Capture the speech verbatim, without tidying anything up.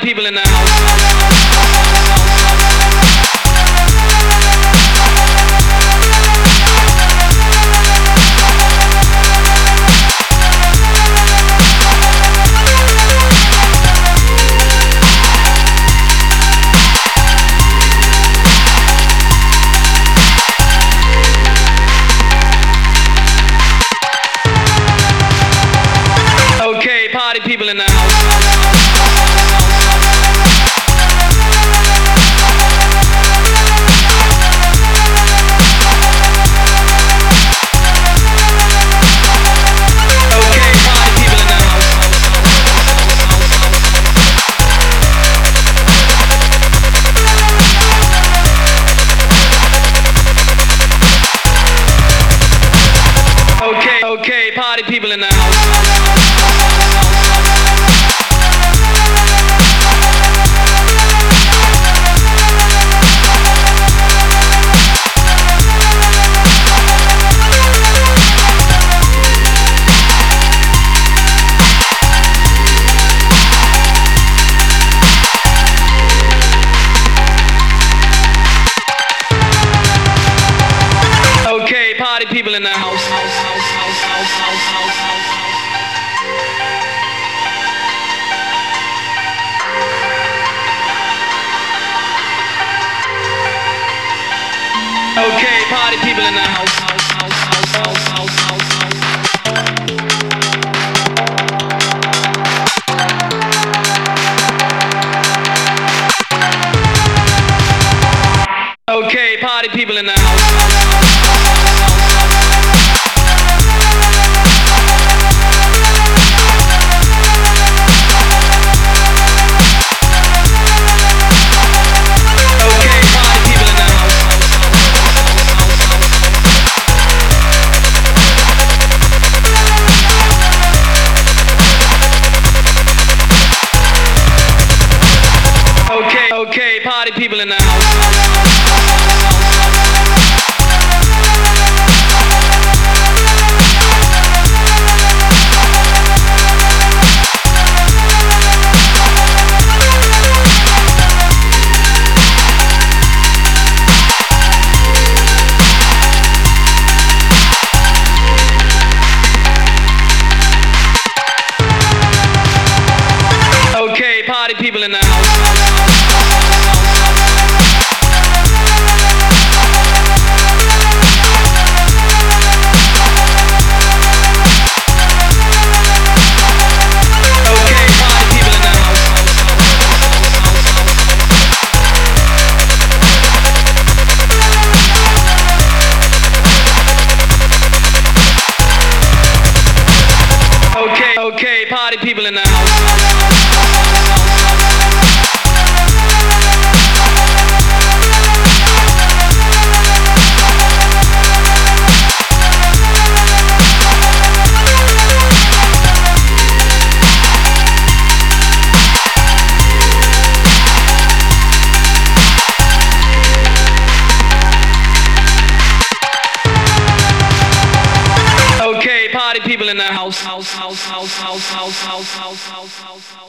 people in the house. Okay, party people in the house. Okay, party people in the house. Okay, party people in the house. Okay, party people in the house. Okay, party people in the house. Okay, party people in the house. Okay, party people in the house. Okay, party people in the house. Okay, party people in the house. House, house, house, house, house, house, house, house, house, house.